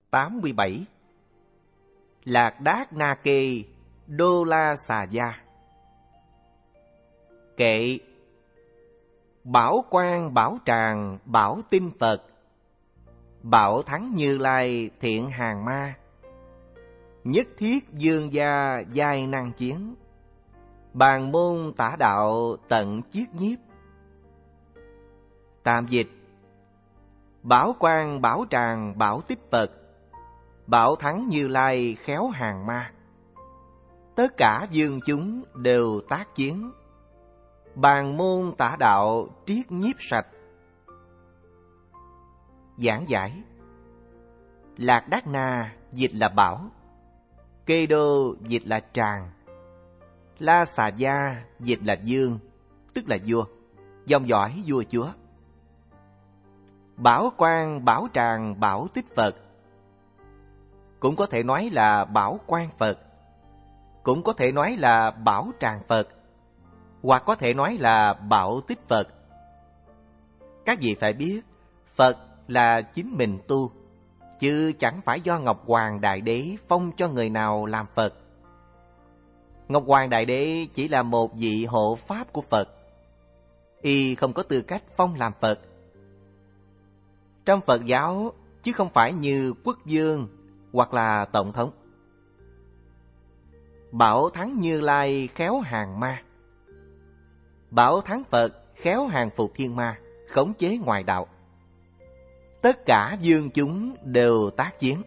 87. Lạc Đát Na Kê Đô La Xà Gia. Kệ: Bảo Quang Bảo Tràng Bảo Tinh Phật, Bảo Thắng Như Lai Thiện Hàng Ma, Nhất Thiết Dương Gia Giai Năng Chiến, Bàn Môn Tả Đạo Tận Chiết Nhiếp. Tạm dịch: Bảo Quang Bảo Tràng Bảo Tích Phật, Bảo Thắng Như Lai Khéo Hàng Ma, tất cả dương chúng đều tác chiến, Bàn Môn Tả Đạo Triết Nhiếp Sạch. Giảng giải: Lạc Đát Na dịch là bảo, Kê Đô dịch là tràng, La Xà Gia dịch là dương, tức là vua, dòng dõi vua chúa. Bảo Quang Bảo Tràng Bảo Tích Phật, cũng có thể nói là Bảo Quang Phật, cũng có thể nói là Bảo Tràng Phật, hoặc có thể nói là Bảo Tích Phật. Các vị phải biết, Phật là chính mình tu, chứ chẳng phải do Ngọc Hoàng Đại Đế phong cho người nào làm Phật. Ngọc Hoàng Đại Đế chỉ là một vị hộ pháp của Phật, y không có tư cách phong làm Phật. Trong Phật giáo, chứ không phải như quốc vương hoặc là tổng thống. Bảo Thắng Như Lai khéo hàng ma, Bảo Thắng Phật khéo hàng phục thiên ma, khống chế ngoại đạo. Tất cả dương chúng đều tác chiến.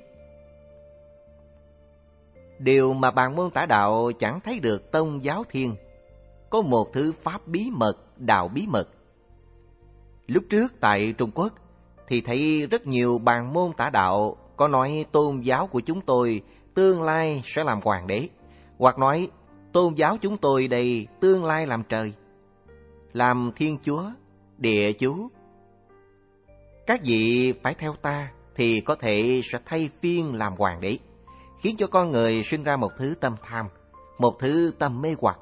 Điều mà Bàn Môn Tả Đạo chẳng thấy được Tông Giáo Thiên, có một thứ pháp bí mật, đạo bí mật. Lúc trước tại Trung Quốc thì thấy rất nhiều Bàn Môn Tả Đạo có nói tôn giáo của chúng tôi tương lai sẽ làm hoàng đế, hoặc nói tôn giáo chúng tôi đây tương lai làm trời, làm thiên chúa, địa chú. Các vị phải theo ta thì có thể sẽ thay phiên làm hoàng đế, khiến cho con người sinh ra một thứ tâm tham, một thứ tâm mê hoặc.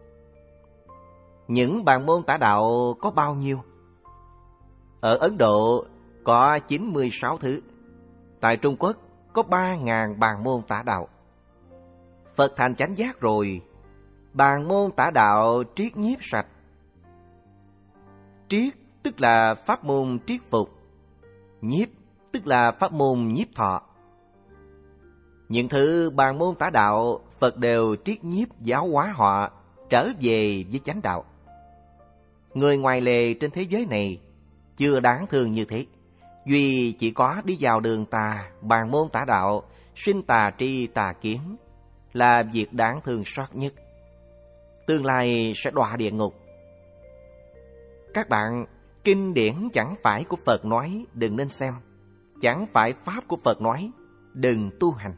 Những Bàn Môn Tả Đạo có bao nhiêu? Ở Ấn Độ có 96 thứ, tại Trung Quốc có 3.000 Bàn Môn Tả Đạo. Phật thành chánh giác rồi, Bàn Môn Tả Đạo triết nhiếp sạch. Triết tức là pháp môn triết phục, nhiếp tức là pháp môn nhiếp thọ. Những thứ Bàn Môn Tả Đạo, Phật đều triết nhiếp giáo hóa họ trở về với chánh đạo. Người ngoài lề trên thế giới này chưa đáng thương như thế, duy chỉ có đi vào đường tà, Bàn Môn Tả Đạo, sinh tà tri tà kiến là việc đáng thương xót nhất. Tương lai sẽ đọa địa ngục. Các bạn, kinh điển chẳng phải của Phật nói đừng nên xem, chẳng phải pháp của Phật nói đừng tu hành.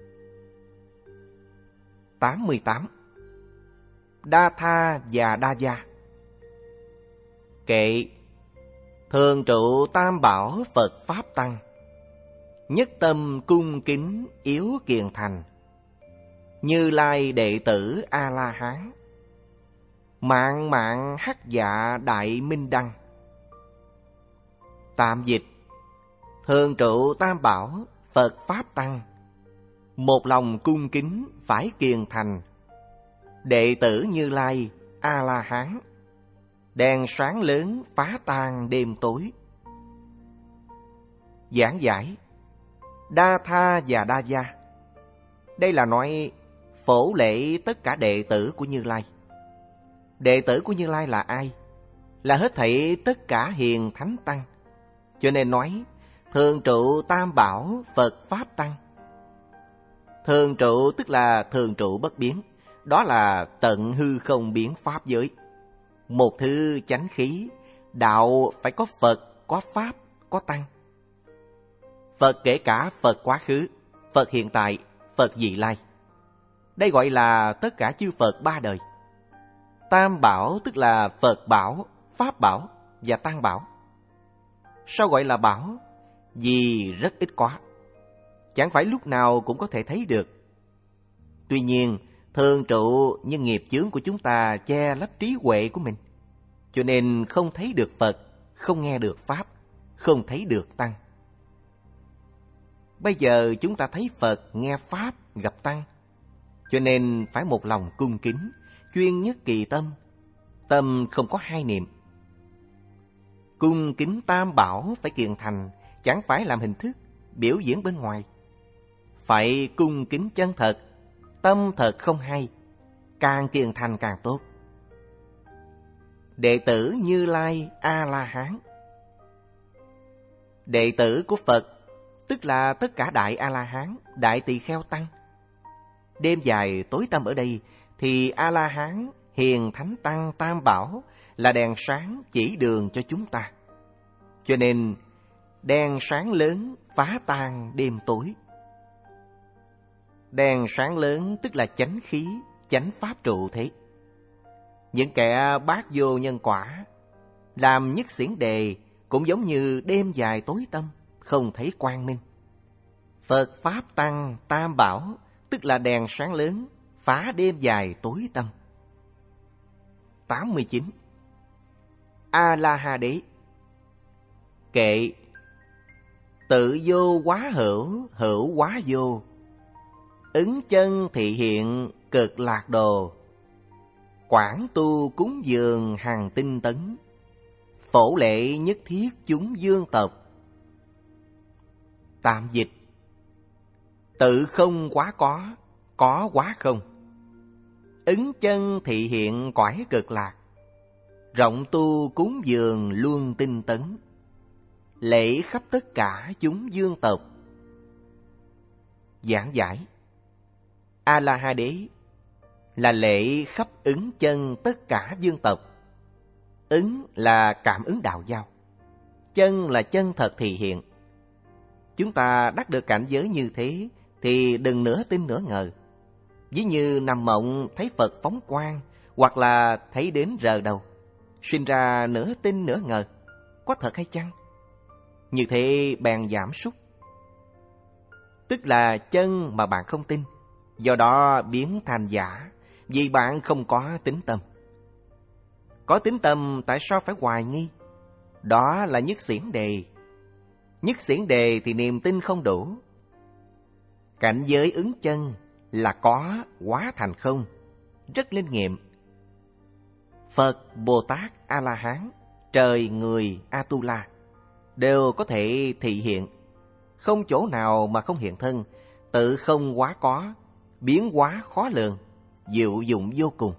88. Đa Tha và Đa Gia. Kệ: Thường trụ tam bảo Phật Pháp Tăng, nhất tâm cung kính yếu kiền thành, Như Lai đệ tử A-la-hán, mạng mạng hắc dạ đại minh đăng. Tạm dịch: Thường trụ tam bảo Phật Pháp Tăng, một lòng cung kính phải kiền thành, đệ tử Như Lai A-la-hán, đèn sáng lớn phá tan đêm tối. Giảng giải: Đa Tha và Đa Gia, đây là nói phổ lệ tất cả đệ tử của Như Lai. Đệ tử của Như Lai là ai? Là hết thảy tất cả hiền thánh tăng. Cho nên nói thường trụ tam bảo Phật Pháp Tăng. Thường trụ tức là thường trụ bất biến, đó là tận hư không biến pháp giới. Một thứ chánh khí, đạo phải có Phật, có Pháp, có Tăng. Phật kể cả Phật quá khứ, Phật hiện tại, Phật vị lai. Đây gọi là tất cả chư Phật ba đời. Tam bảo tức là Phật bảo, Pháp bảo và Tăng bảo. Sao gọi là bảo? Vì rất ít có, chẳng phải lúc nào cũng có thể thấy được. Tuy nhiên, thường trụ nhưng nghiệp chướng của chúng ta che lấp trí huệ của mình, cho nên không thấy được Phật, không nghe được Pháp, không thấy được Tăng. Bây giờ chúng ta thấy Phật, nghe Pháp, gặp Tăng, cho nên phải một lòng cung kính, chuyên nhất kỳ tâm. Tâm không có hai niệm. Cung kính Tam Bảo phải kiền thành, chẳng phải làm hình thức, biểu diễn bên ngoài. Phải cung kính chân thật, tâm thật không hay, càng kiền thành càng tốt. Đệ tử Như Lai A-la-hán. Đệ tử của Phật tức là tất cả Đại A-la-hán, Đại Tỳ Kheo Tăng. Đêm dài tối tăm ở đây thì A-la-hán, Hiền Thánh Tăng Tam Bảo là đèn sáng chỉ đường cho chúng ta. Cho nên đèn sáng lớn phá tan đêm tối. Đèn sáng lớn tức là chánh khí, chánh pháp trụ thế. Những kẻ bác vô nhân quả, làm nhất xiển đề cũng giống như đêm dài tối tăm, không thấy quang minh. Phật Pháp Tăng Tam Bảo tức là đèn sáng lớn, phá đêm dài tối tăm. 89. A-la-ha-đế. Kệ: tự vô quá hữu, hữu quá vô, ứng chân thị hiện cực lạc đồ, quảng tu cúng dường hằng tinh tấn, phổ lệ nhất thiết chúng dương tộc. Tạm dịch: tự không quá có quá không. Ứng chân thị hiện cõi cực lạc, rộng tu cúng dường luôn tinh tấn, lễ khắp tất cả chúng dương tộc. Giảng giải: A-la-ha-đế là lễ khắp ứng chân tất cả dương tộc. Ứng là cảm ứng đạo giao, chân là chân thật thị hiện. Chúng ta đắc được cảnh giới như thế thì đừng nửa tin nửa ngờ. Ví như nằm mộng thấy Phật phóng quang, hoặc là thấy đến rờ đầu, sinh ra nửa tin nửa ngờ, có thật hay chăng? Như thế bèn giảm sút, tức là chân mà bạn không tin, do đó biến thành giả, vì bạn không có tín tâm. Có tín tâm tại sao phải hoài nghi? Đó là nhất xiển đề. Nhất xiển đề thì niềm tin không đủ. Cảnh giới ứng chân là có hóa thành không, rất linh nghiệm. Phật, Bồ Tát, A-la-hán, trời, người, A-tu-la đều có thể thị hiện, không chỗ nào mà không hiện thân, tự không quá có, biến hóa khó lường, diệu dụng vô cùng.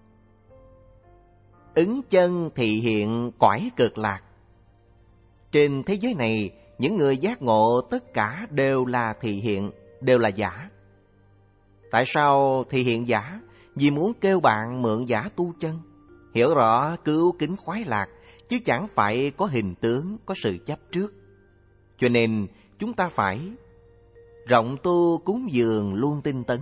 Ứng chân thị hiện cõi cực lạc. Trên thế giới này, những người giác ngộ tất cả đều là thị hiện, đều là giả. Tại sao thị hiện giả? Vì muốn kêu bạn mượn giả tu chân, hiểu rõ cứu kính khoái lạc, chứ chẳng phải có hình tướng, có sự chấp trước. Cho nên chúng ta phải rộng tu cúng dường luôn tinh tấn,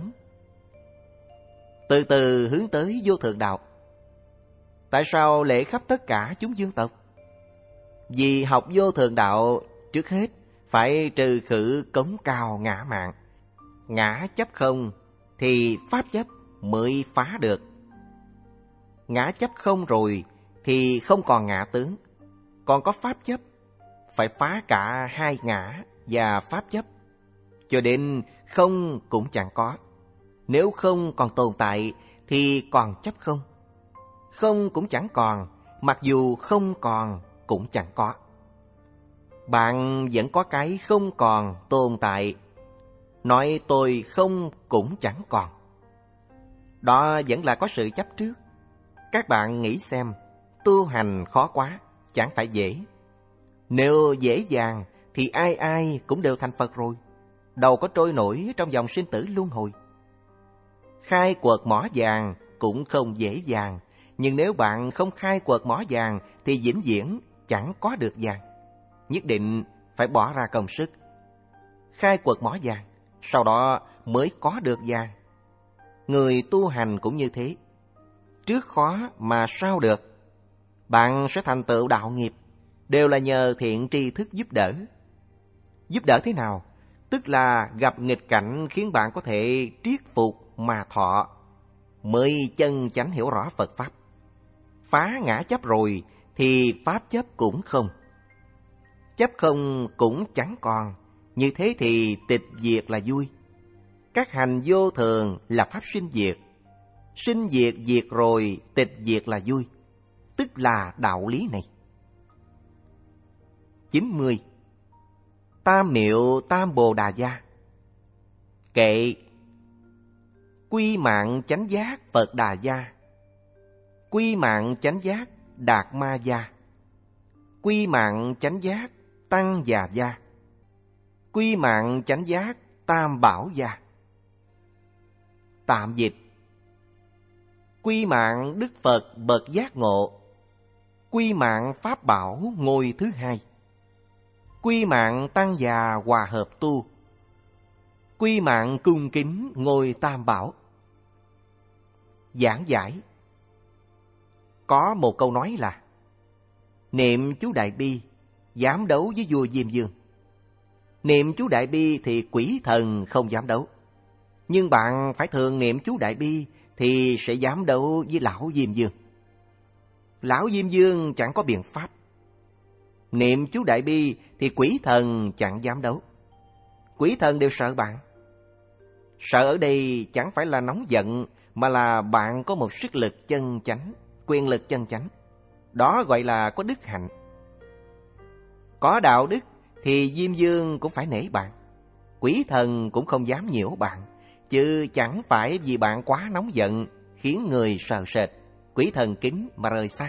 từ từ hướng tới vô thượng đạo. Tại sao lễ khắp tất cả chúng dương tộc? Vì học vô thượng đạo, trước hết phải trừ khử cống cao ngã mạn. Ngã chấp không thì pháp chấp mới phá được. Ngã chấp không rồi thì không còn ngã tướng, còn có pháp chấp. Phải phá cả hai ngã và pháp chấp, cho đến không cũng chẳng có. Nếu không còn tồn tại thì còn chấp không. Không cũng chẳng còn, mặc dù không còn cũng chẳng có. Bạn vẫn có cái không còn tồn tại, nói tôi không cũng chẳng còn. Đó vẫn là có sự chấp trước. Các bạn nghĩ xem, tu hành khó quá, chẳng phải dễ. Nếu dễ dàng thì ai ai cũng đều thành Phật rồi, đâu có trôi nổi trong dòng sinh tử luân hồi. Khai quật mỏ vàng cũng không dễ dàng, nhưng nếu bạn không khai quật mỏ vàng thì vĩnh viễn chẳng có được vàng. Nhất định phải bỏ ra công sức khai quật mỏ vàng, sau đó mới có được vàng. Người tu hành cũng như thế, trước khó mà sao được. Bạn sẽ thành tựu đạo nghiệp đều là nhờ thiện tri thức giúp đỡ. Giúp đỡ thế nào? Tức là gặp nghịch cảnh khiến bạn có thể triết phục mà thọ, mới chân chánh hiểu rõ Phật Pháp. Phá ngã chấp rồi thì Pháp chấp cũng không. Chấp không cũng chẳng còn, Như thế thì tịch diệt là vui. Các hành vô thường là pháp sinh diệt. Sinh diệt diệt rồi, tịch diệt là vui. Tức là đạo lý này. 90. Tam miệu tam bồ đà gia. Kệ. Quy mạng chánh giác Phật Đà gia. Quy mạng chánh giác Đạt Ma gia. Quy mạng chánh giác Tăng Già gia. Quy mạng chánh giác Tam Bảo gia. Tạm dịch. Quy mạng Đức Phật bậc giác ngộ. Quy mạng Pháp Bảo ngôi thứ hai. Quy mạng Tăng Già hòa hợp tu. Quy mạng cung kính ngôi Tam Bảo. Giảng giải. Có một câu nói là: niệm chú Đại Bi dám đấu với vua Diêm Vương. Niệm chú Đại Bi thì quỷ thần không dám đấu. Nhưng bạn phải thường niệm chú Đại Bi thì sẽ dám đấu với lão Diêm Vương. Lão Diêm Vương chẳng có biện pháp. Niệm chú Đại Bi thì quỷ thần chẳng dám đấu. Quỷ thần đều sợ bạn. Sợ ở đây chẳng phải là nóng giận, mà là bạn có một sức lực chân chánh, quyền lực chân chánh. Đó gọi là có đức hạnh. Có đạo đức thì Diêm Vương cũng phải nể bạn. Quỷ thần cũng không dám nhiễu bạn, chứ chẳng phải vì bạn quá nóng giận khiến người sợ sệt, quỷ thần kính mà rời xa.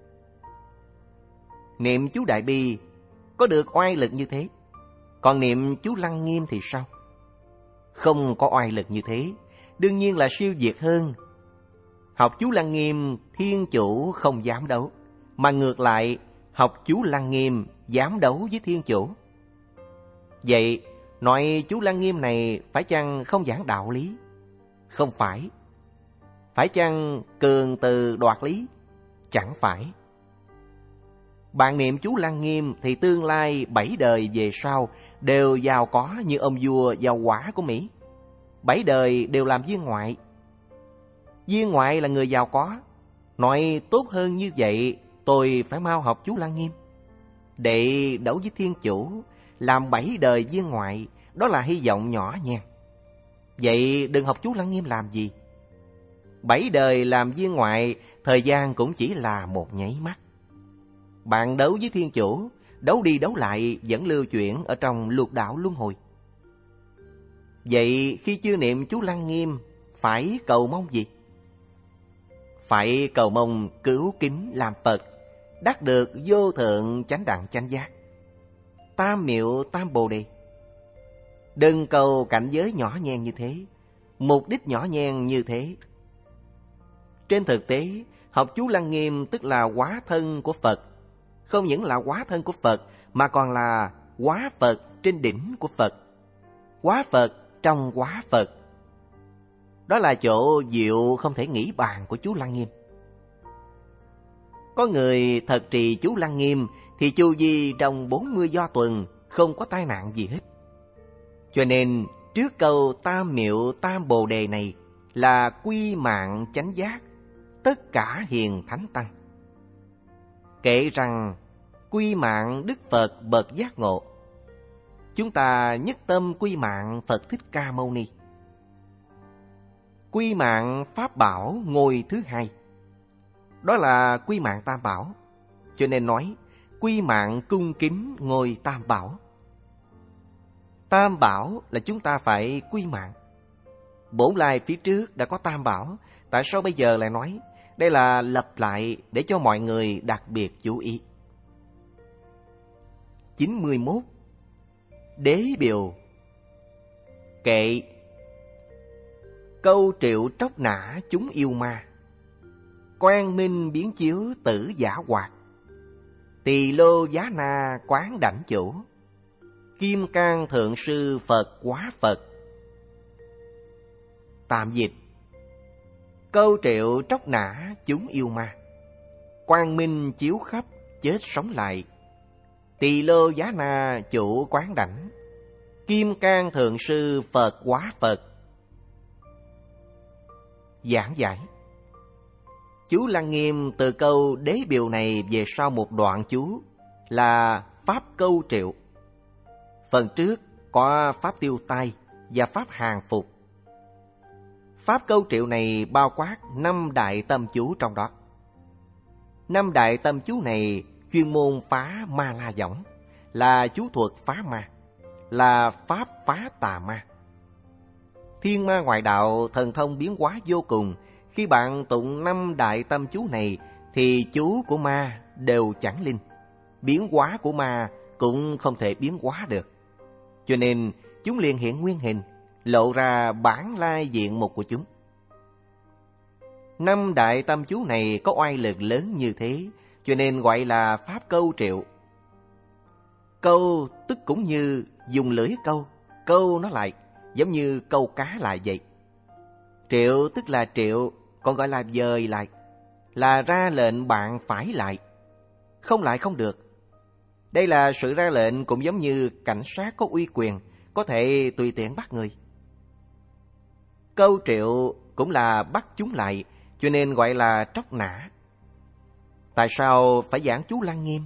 Niệm chú Đại Bi có được oai lực như thế. Còn niệm chú Lăng Nghiêm thì sao? Không có oai lực như thế, đương nhiên là siêu việt hơn. Học chú Lăng Nghiêm, Thiên Chủ không dám đấu, mà ngược lại, học chú Lăng Nghiêm dám đấu với Thiên Chủ. Vậy, nói chú Lăng Nghiêm này phải chăng không giảng đạo lý? Không phải. Phải chăng cường từ đoạt lý? Chẳng phải. Bạn niệm chú Lăng Nghiêm thì tương lai 7 đời về sau đều giàu có như ông vua giàu quả của Mỹ. 7 đời đều làm viên ngoại. Viên ngoại là người giàu có. Nói tốt hơn như vậy, tôi phải mau học chú Lăng Nghiêm để đấu với Thiên Chủ, làm 7 đời viên ngoại. Đó là hy vọng nhỏ nha. Vậy đừng học chú Lăng Nghiêm làm gì? 7 đời làm viên ngoại, thời gian cũng chỉ là một nháy mắt. Bạn đấu với Thiên Chủ, đấu đi đấu lại vẫn lưu chuyển ở trong lục đạo luân hồi. Vậy khi chưa niệm chú Lăng Nghiêm, phải cầu mong gì? Phải cầu mong cứu kính làm Phật, đắc được vô thượng chánh đẳng chánh giác. Tam miệu tam bồ đề. Đừng cầu cảnh giới nhỏ nhen như thế, mục đích nhỏ nhen như thế. Trên thực tế, học chú Lăng Nghiêm tức là hóa thân của Phật. Không những là hóa thân của Phật, mà còn là hóa Phật trên đỉnh của Phật. Hóa Phật trong hóa Phật. Đó là chỗ diệu không thể nghĩ bàn của chú Lăng Nghiêm. Có người thật trì chú Lăng Nghiêm thì chu vi trong 40 do tuần, không có tai nạn gì hết. Cho nên trước câu tam miệu tam bồ đề này là quy mạng chánh giác tất cả hiền thánh tăng. Kể rằng quy mạng Đức Phật bậc giác ngộ, chúng ta nhất tâm quy mạng Phật Thích Ca Mâu Ni. Quy mạng Pháp Bảo ngôi thứ hai, đó là quy mạng Tam Bảo. Cho nên nói quy mạng cung kính ngôi Tam Bảo. Tam Bảo là chúng ta phải quy mạng. Bổn lai phía trước đã có Tam Bảo, tại sao bây giờ lại nói? Đây là lặp lại để cho mọi người đặc biệt chú ý. 91. Đế Biều. Kệ. Câu triệu tróc nã chúng yêu ma, quang minh biến chiếu tử giả hoạt. Tỳ lô giá na quán đảnh chủ, kim cang thượng sư Phật quá Phật. Tạm dịch. Câu triệu tróc nã chúng yêu ma, quang minh chiếu khắp chết sống lại. Tỳ lô giá na chủ quán đảnh, kim cang thượng sư Phật quá Phật. Giảng giải. Chú Lăng Nghiêm từ câu đế biều này về sau một đoạn chú là pháp câu triệu. Phần trước có pháp tiêu tai và pháp hàng phục. Pháp câu triệu này bao quát 5 đại tâm chú trong đó. 5 đại tâm chú này chuyên môn phá ma la võng, là chú thuật phá ma, là pháp phá tà ma. Thiên ma ngoại đạo thần thông biến hóa vô cùng. Khi bạn tụng 5 đại tâm chú này thì chú của ma đều chẳng linh, biến hóa của ma cũng không thể biến hóa được. Cho nên chúng liền hiện nguyên hình, lộ ra bản lai diện mục của chúng. 5 đại tâm chú này có oai lực lớn như thế, cho nên gọi là pháp câu triệu. Câu tức cũng như dùng lưỡi câu nó lại, giống như câu cá lại vậy. Triệu tức là triệu, còn gọi là dời lại, là ra lệnh bạn phải lại, không lại không được. Đây là sự ra lệnh cũng giống như cảnh sát có uy quyền, có thể tùy tiện bắt người. Câu triệu cũng là bắt chúng lại, cho nên gọi là tróc nã. Tại sao phải giảng chú Lăng Nghiêm?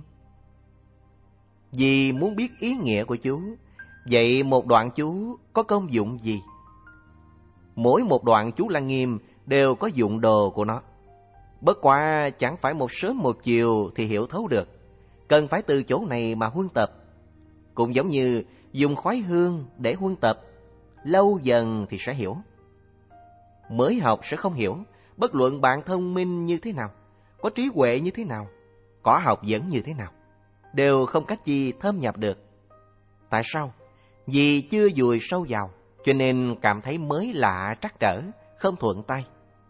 Vì muốn biết ý nghĩa của chú. Vậy một đoạn chú có công dụng gì? Mỗi một đoạn chú Lăng Nghiêm đều có dụng đồ của nó. Bất quá chẳng phải một sớm một chiều thì hiểu thấu được, cần phải từ chỗ này mà huân tập. Cũng giống như dùng khói hương để huân tập, lâu dần thì sẽ hiểu. Mới học sẽ không hiểu, bất luận bạn thông minh như thế nào, có trí huệ như thế nào, có học vấn như thế nào, đều không cách gì thâm nhập được. Tại sao? Vì chưa dùi sâu vào, cho nên cảm thấy mới lạ trắc trở, không thuận tay.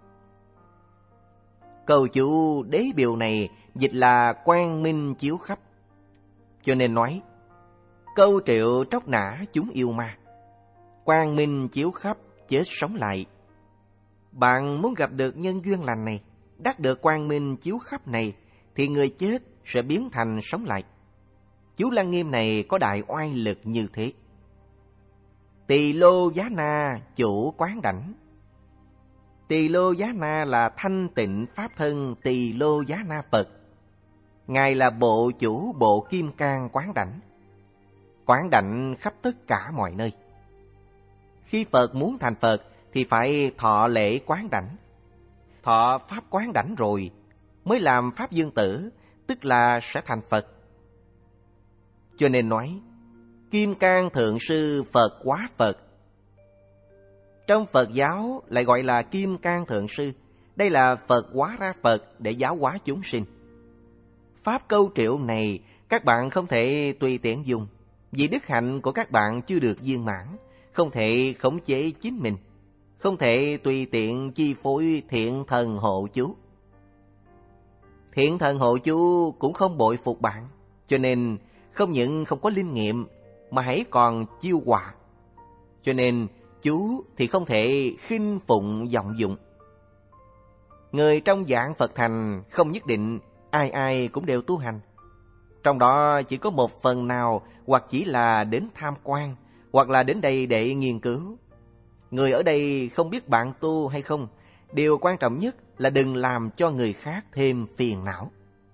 Câu chú đế biểu này dịch là quang minh chiếu khắp, cho nên nói câu triệu tróc nã chúng yêu ma, quang minh chiếu khắp chết sống lại. Bạn muốn gặp được nhân duyên lành này, đắc được quang minh chiếu khắp này, thì người chết sẽ biến thành sống lại. Chú Lăng Nghiêm này có đại oai lực như thế. Tỳ Lô Giá Na chủ quán đảnh. Tỳ Lô Giá Na là thanh tịnh pháp thân Tỳ Lô Giá Na Phật. Ngài là bộ chủ bộ kim cang quán đảnh, quán đảnh khắp tất cả mọi nơi. Khi Phật muốn thành Phật thì phải thọ lễ quán đảnh. Thọ pháp quán đảnh rồi mới làm pháp dương tử, tức là sẽ thành Phật. Cho nên nói Kim Cang Thượng Sư Phật Hóa Phật. Trong Phật giáo lại gọi là Kim Cang Thượng Sư. Đây là Phật hóa ra Phật để giáo hóa chúng sinh. Pháp câu triệu này các bạn không thể tùy tiện dùng, vì đức hạnh của các bạn chưa được viên mãn, không thể khống chế chính mình, không thể tùy tiện chi phối thiện thần hộ chú. Thiện thần hộ chú cũng không bội phục bạn, cho nên không những không có linh nghiệm mà hãy còn chiêu họa. Cho nên chú thì không thể khinh phụng vọng dụng. Người trong dạng Phật thành không nhất định ai ai cũng đều tu hành. Trong đó chỉ có một phần nào hoặc chỉ là đến tham quan, hoặc là đến đây để nghiên cứu. Người ở đây không biết bạn tu hay không, điều quan trọng nhất là đừng làm cho người khác thêm phiền não.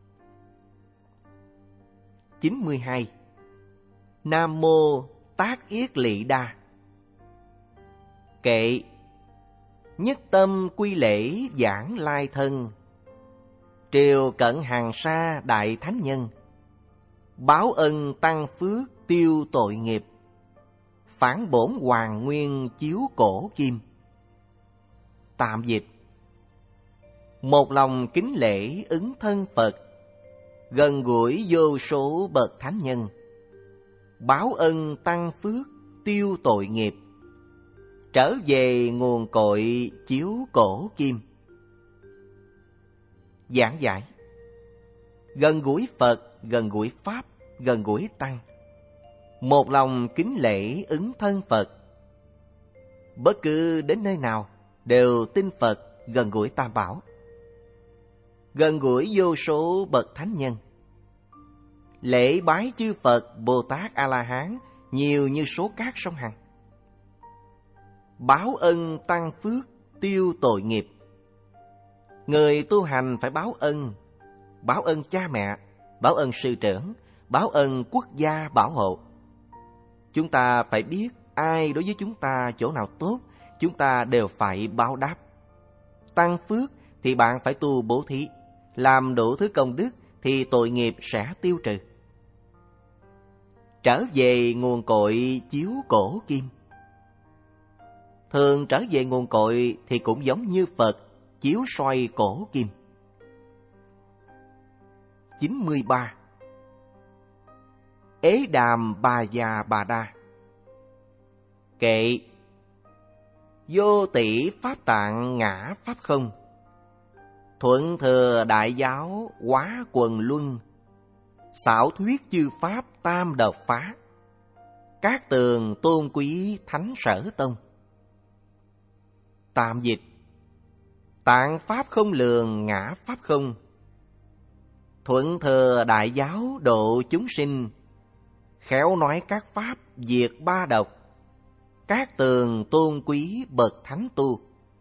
92. Nam Mô Tác Yết Lị Đa. Kệ: nhất tâm quy lễ giảng lai thân, triều cận hàng sa đại thánh nhân, báo ân tăng phước tiêu tội nghiệp, phản bổn hoàng nguyên chiếu cổ kim. Tạm dịch: một lòng kính lễ ứng thân Phật, gần gũi vô số bậc thánh nhân, báo ân tăng phước tiêu tội nghiệp, trở về nguồn cội chiếu cổ kim. Giảng giải: gần gũi Phật, gần gũi Pháp, gần gũi Tăng, một lòng kính lễ ứng thân Phật. Bất cứ đến nơi nào đều tin Phật, gần gũi Tam Bảo, gần gũi vô số bậc thánh nhân, lễ bái chư Phật, Bồ Tát, A-la-hán nhiều như số cát sông Hằng, báo ân tăng phước tiêu tội nghiệp. Người tu hành phải báo ân cha mẹ, báo ân sư trưởng, báo ân quốc gia bảo hộ. Chúng ta phải biết ai đối với chúng ta chỗ nào tốt, chúng ta đều phải báo đáp. Tăng phước thì bạn phải tu bố thí, làm đủ thứ công đức thì tội nghiệp sẽ tiêu trừ. Trở về nguồn cội chiếu cổ kim. Thường trở về nguồn cội thì cũng giống như Phật chiếu soi cổ kim. 93. Ế đàm bà già bà đa. Kệ. Vô tỷ pháp tạng ngã pháp không. Thuận thừa đại giáo hóa quần luân. Xảo thuyết chư pháp tam độc phá. Các tường tôn quý thánh sở tông. Tạm dịch. Tạng pháp không lường ngã pháp không. Thuận thừa đại giáo độ chúng sinh. Khéo nói các pháp diệt ba độc. Các tường tôn quý bậc thánh tu.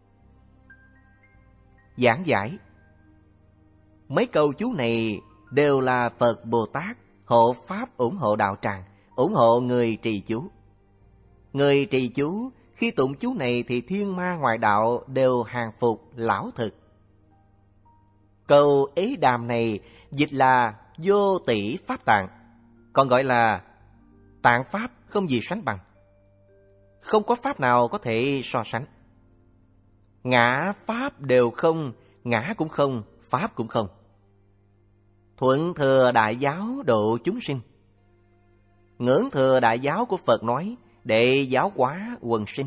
Giảng giải. Mấy câu chú này đều là Phật Bồ Tát hộ pháp ủng hộ đạo tràng, ủng hộ người trì chú. Người trì chú khi tụng chú này thì thiên ma ngoại đạo đều hàng phục lão thực. Câu ế đàm này dịch là vô tỷ pháp tạng, còn gọi là tạng pháp không gì sánh bằng. Không có pháp nào có thể so sánh. Ngã pháp đều không, ngã cũng không, pháp cũng không. Thuận thừa đại giáo độ chúng sinh. Ngưỡng thừa đại giáo của Phật nói để giáo hóa quần sinh.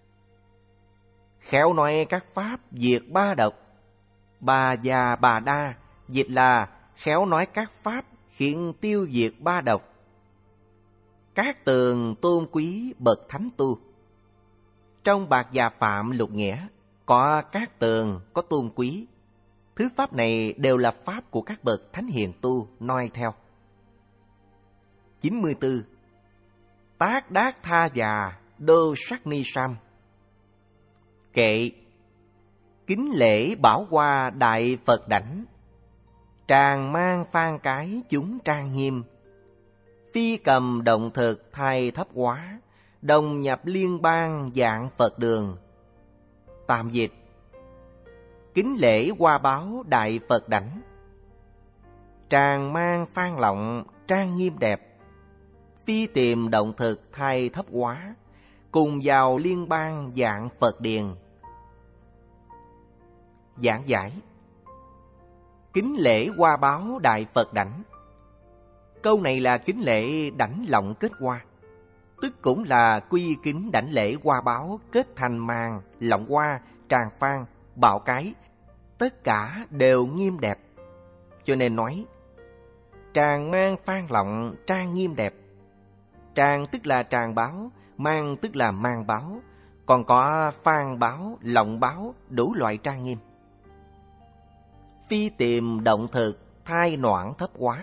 Khéo nói các pháp diệt ba độc. Bà già bà đa dịch là khéo nói các pháp khiến tiêu diệt ba độc. Các tường tôn quý bậc thánh tu. Trong Bạt Già Phạm Lục Nghĩa có các tường, có tôn quý. Thứ pháp này đều là pháp của các bậc thánh hiền tu noi theo. 94. Tác đát tha già đô sắc ni sam. Kệ. Kính lễ bảo hoa đại Phật đảnh. Tràng mang phan cái chúng trang nghiêm. Phi cầm động thực thay thấp hóa. Đồng nhập liên bang dạng Phật đường. Tạm dịch. Kính lễ hoa báo đại Phật đảnh. Tràng mang phan lọng trang nghiêm đẹp. Phi tìm động thực thay thấp hóa. Cùng vào liên bang dạng Phật điền. Giảng giải. Kính lễ hoa báo đại Phật đảnh. Câu này là kính lễ đảnh lọng kết hoa, tức cũng là quy kính đảnh lễ hoa báo kết thành màn, lọng hoa, tràng phan, bạo cái, tất cả đều nghiêm đẹp. Cho nên nói tràng mang phan lọng trang nghiêm đẹp. Tràng tức là tràng báo, mang tức là mang báo, còn có phan báo, lọng báo, đủ loại trang nghiêm. Phi tìm động thực thai noãn thấp hóa.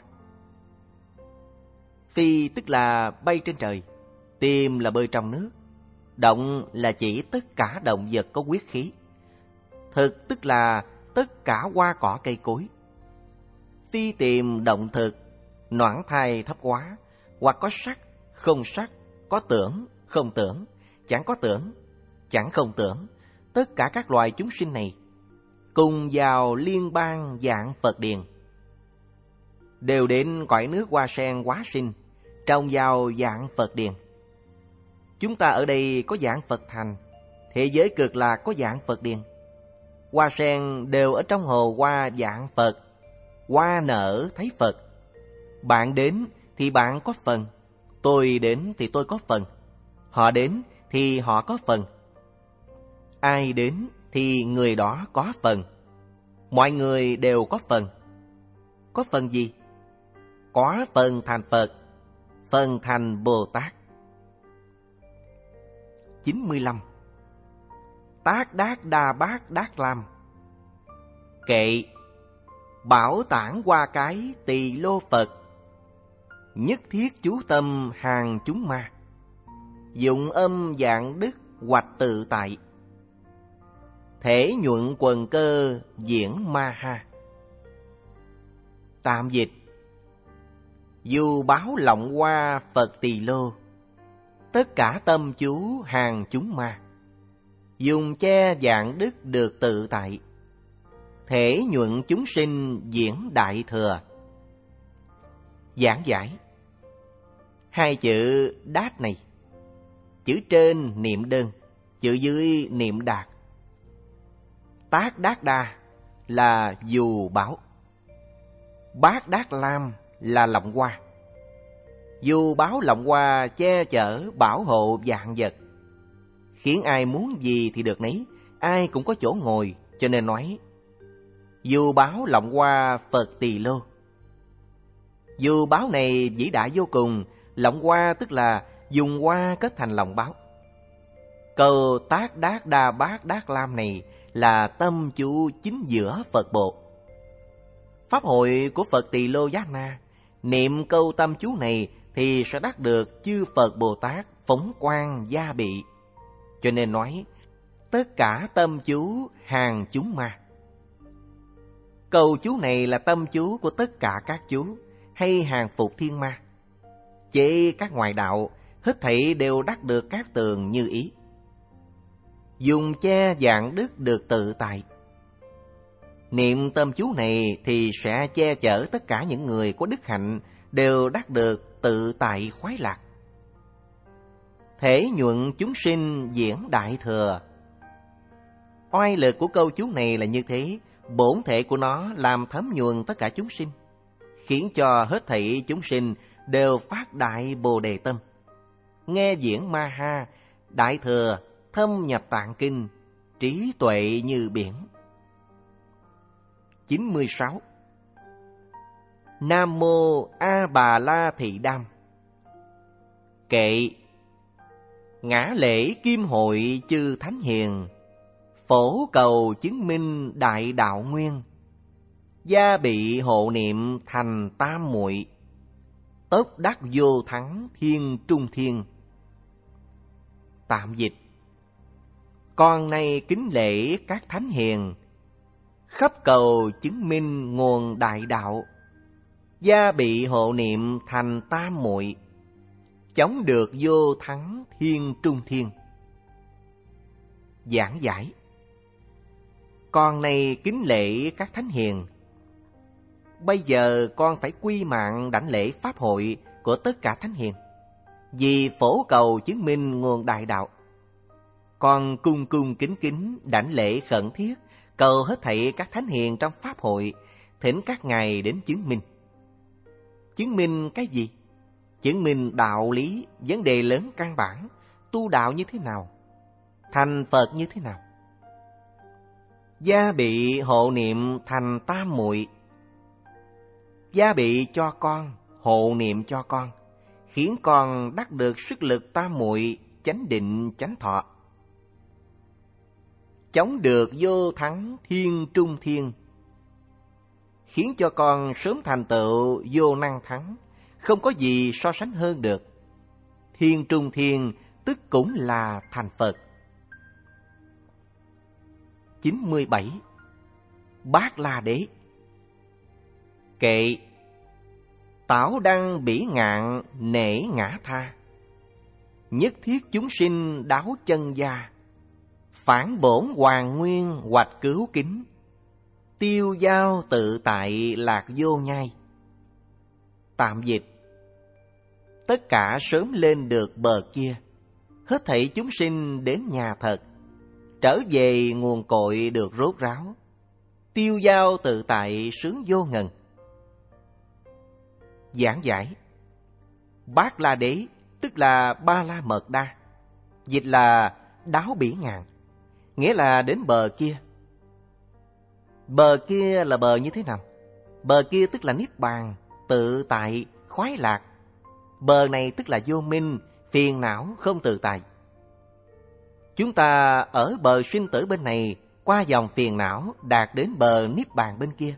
Phi tức là bay trên trời, tìm là bơi trong nước, động là chỉ tất cả động vật có huyết khí, thực tức là tất cả hoa cỏ cây cối. Phi tìm động thực, noãn thai thấp hóa, hoặc có sắc, không sắc, có tưởng, không tưởng, chẳng có tưởng, chẳng không tưởng, tất cả các loài chúng sinh này cùng vào liên bang dạng Phật điền, đều đến cõi nước hoa sen hóa sinh, trồng vào dạng Phật điền. Chúng ta ở đây có dạng Phật thành, thế giới cực lạc có dạng Phật điền. Hoa sen đều ở trong hồ hoa dạng Phật, hoa nở thấy Phật. Bạn đến thì bạn có phần, tôi đến thì tôi có phần, họ đến thì họ có phần. Ai đến thì người đó có phần. Mọi người đều có phần. Có phần gì? Có phần thành Phật, phần thành Bồ Tát. 95. Tác đát đa bát đát lam. Kệ. Bảo tản hoa cái tỳ lô Phật. Nhất thiết chú tâm hàng chúng ma. Dụng âm dạng đức hoạch tự tại. Thể nhuận quần cơ diễn ma ha. Tạm dịch. Dù báo lọng hoa Phật tỳ lô. Tất cả tâm chú hàng chúng ma, dùng che dạng đức được tự tại. Thể nhuận chúng sinh diễn đại thừa. Giảng giải. Hai chữ đát này, chữ trên niệm đơn, chữ dưới niệm đạt. Tác đát đa là dù bảo, bát đát lam là lọng hoa. Dù báo lọng hoa che chở bảo hộ vạn vật, khiến ai muốn gì thì được nấy, ai cũng có chỗ ngồi, cho nên nói dù báo lọng hoa Phật Tỳ Lô. Dù báo này vĩ đại vô cùng, lọng hoa tức là dùng hoa kết thành lòng báo. Câu tác đát đa bát đát lam này là tâm chú chính giữa Phật Bộ. Pháp hội của Phật Tỳ Lô Giá Na, niệm câu tâm chú này thì sẽ đắc được chư Phật Bồ Tát phóng quang gia bị. Cho nên nói tất cả tâm chú hàng chúng ma. Câu chú này là tâm chú của tất cả các chú, hay hàng phục thiên ma. Chế các ngoại đạo, hết thảy đều đắc được các tường như ý. Dùng che dạng đức được tự tại. Niệm tâm chú này thì sẽ che chở tất cả những người có đức hạnh đều đắc được tự tại khoái lạc. Thể nhuận chúng sinh diễn đại thừa. Oai lực của câu chú này là như thế, bổn thể của nó làm thấm nhuần tất cả chúng sinh, khiến cho hết thảy chúng sinh đều phát đại Bồ Đề tâm. Nghe diễn ma ha, đại thừa, thâm nhập tạng kinh, trí tuệ như biển. 96. Nam Mô A Bà La Thị Đam. Kệ. Ngã lễ kim hội chư thánh hiền, phổ cầu chứng minh đại đạo nguyên. Gia bị hộ niệm thành tam muội, tốc đắc vô thắng thiên trung thiên. Tạm dịch. Con nay kính lễ các thánh hiền, khắp cầu chứng minh nguồn đại đạo. Gia bị hộ niệm thành tam muội, chống được vô thắng thiên trung thiên. Giảng giải. Con nay kính lễ các thánh hiền. Bây giờ con phải quy mạng đảnh lễ pháp hội của tất cả thánh hiền, vì phổ cầu chứng minh nguồn đại đạo. Con cung cung kính kính đảnh lễ khẩn thiết, cầu hết thảy các thánh hiền trong pháp hội, thỉnh các ngài đến chứng minh. Chứng minh cái gì? Chứng minh đạo lý, vấn đề lớn căn bản, tu đạo như thế nào, thành Phật như thế nào. Gia bị hộ niệm thành tam muội. Gia bị cho con, hộ niệm cho con, khiến con đắc được sức lực tam muội, chánh định chánh thọ. Chống được vô thắng thiên trung thiên, khiến cho con sớm thành tựu vô năng thắng, không có gì so sánh hơn được. Thiên trung thiên tức cũng là thành Phật. 97. Bát La Đế. Kệ. Tảo đăng bỉ ngạn nể ngã tha, nhất thiết chúng sinh đáo chân gia. Phản bổn hoàng nguyên hoạch cứu kính, tiêu giao tự tại lạc vô nhai. Tạm dịch. Tất cả sớm lên được bờ kia, hết thảy chúng sinh đến nhà thật, trở về nguồn cội được rốt ráo, tiêu giao tự tại sướng vô ngần. Giảng giải. Bát La Đế tức là Ba La Mật Đa, dịch là đáo bỉ ngạn, nghĩa là đến bờ kia. Bờ kia là bờ như thế nào? Bờ kia tức là niết bàn, tự tại, khoái lạc. Bờ này tức là vô minh, phiền não, không tự tại. Chúng ta ở bờ sinh tử bên này, qua dòng phiền não đạt đến bờ niết bàn bên kia.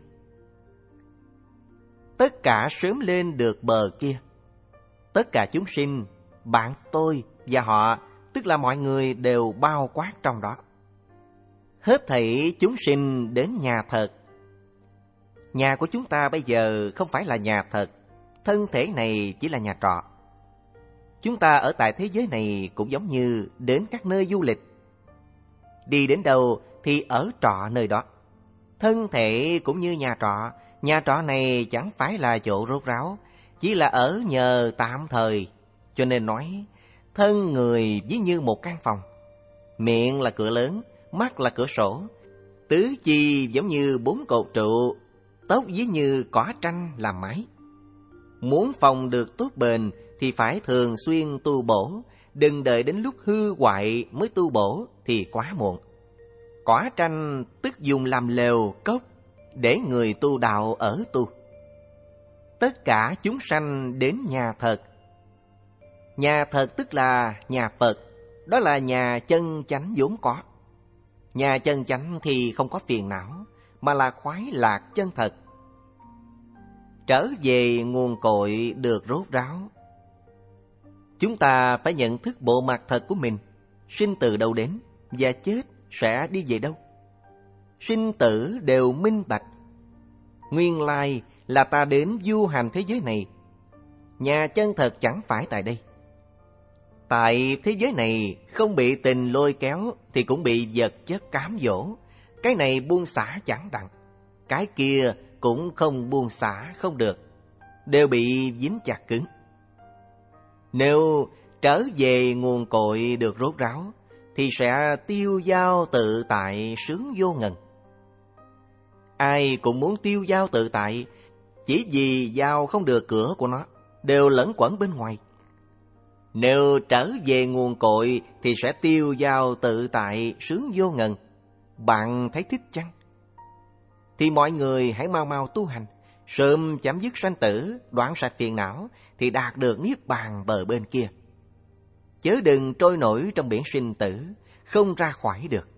Tất cả sớm lên được bờ kia. Tất cả chúng sinh, bạn tôi và họ, tức là mọi người đều bao quát trong đó. Hết thảy chúng sinh đến nhà thật. Nhà của chúng ta bây giờ không phải là nhà thật, thân thể này chỉ là nhà trọ. Chúng ta ở tại thế giới này cũng giống như đến các nơi du lịch. Đi đến đâu thì ở trọ nơi đó. Thân thể cũng như nhà trọ này chẳng phải là chỗ rốt ráo, chỉ là ở nhờ tạm thời. Cho nên nói, thân người ví như một căn phòng. Miệng là cửa lớn, mắt là cửa sổ, tứ chi giống như 4 cột trụ, tóc ví như cỏ tranh làm mái. Muốn phòng được tốt bền thì phải thường xuyên tu bổ, đừng đợi đến lúc hư hoại mới tu bổ thì quá muộn. Cỏ tranh tức dùng làm lều, cốc để người tu đạo ở tu. Tất cả chúng sanh đến nhà thật. Nhà thật tức là nhà Phật, đó là nhà chân chánh vốn có. Nhà chân chánh thì không có phiền não, mà là khoái lạc chân thật. Trở về nguồn cội được rốt ráo. Chúng ta phải nhận thức bộ mặt thật của mình, sinh từ đâu đến và chết sẽ đi về đâu. Sinh tử đều minh bạch. Nguyên lai là ta đến du hành thế giới này. Nhà chân thật chẳng phải tại đây. Tại thế giới này không bị tình lôi kéo thì cũng bị vật chất cám dỗ. Cái này buông xả chẳng đặng, cái kia cũng không buông xả không được, đều bị dính chặt cứng. Nếu trở về nguồn cội được rốt ráo thì sẽ tiêu dao tự tại sướng vô ngần. Ai cũng muốn tiêu dao tự tại, chỉ vì dao không được cửa của nó, đều lẫn quẩn bên ngoài. Nếu trở về nguồn cội thì sẽ tiêu dao tự tại sướng vô ngần. Bạn thấy thích chăng? Thì mọi người hãy mau mau tu hành, sớm chấm dứt sanh tử, đoạn sạch phiền não thì đạt được niết bàn bờ bên kia. Chớ đừng trôi nổi trong biển sinh tử, không ra khỏi được.